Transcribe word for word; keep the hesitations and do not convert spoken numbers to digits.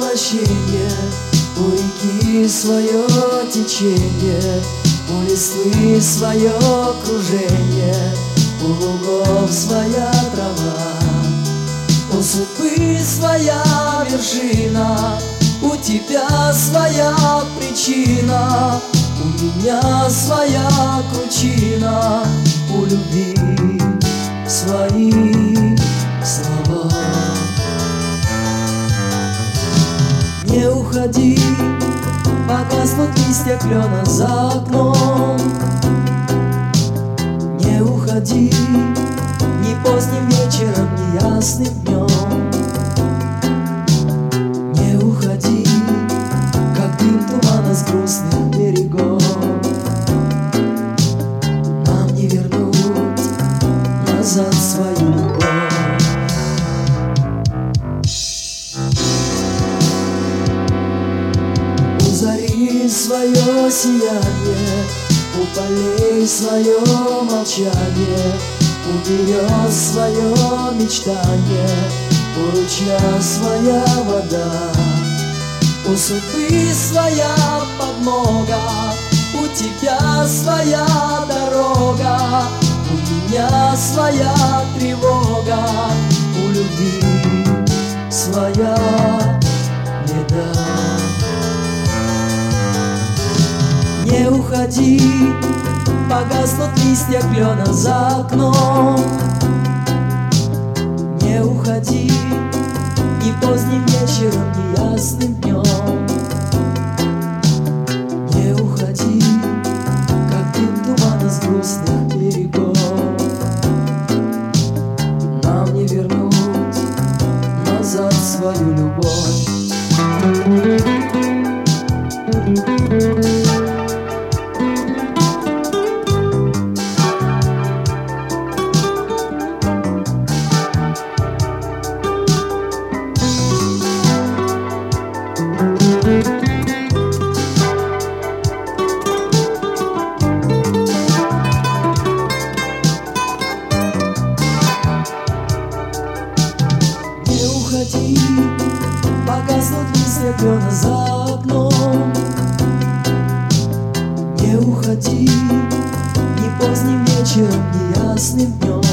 воплощение, у реки свое течение, у листвы свое кружение, у лугов своя трава, у судьбы своя вершина, у тебя своя причина, у меня своя кручина, у любви свои слова. Не уходи, погаснут листья клена за окном. Не уходи, ни поздним вечером, ни ясным днем. Не уходи, как дым тумана с грустных берегов. Нам не вернуть назад свою любовь. У зари свое сияние, у полей свое молчание, у берез свое мечтание, у ручья своя вода, у судьбы своя подмога, у тебя своя дорога, у меня своя тревога, у любви своя беда. Не уходи, погаснут листья клена за окном. Не уходи, ни поздним вечером, ни ясным днем. Не уходи, как дым тумана с грустных берегов. Нам не вернуть назад свою любовь. Не уходи, погаснут листья клена за окном. Не уходи, ни поздним вечером, ни ясным днем.